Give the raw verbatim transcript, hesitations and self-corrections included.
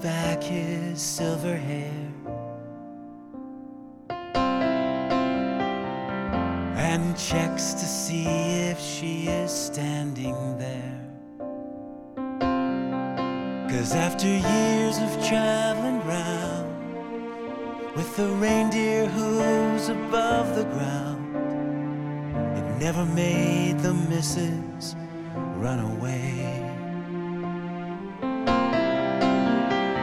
back his silver hair and checks to see if she is standing there. 'Cause after years of traveling round with the reindeer hooves above the ground, it never made the missus run away.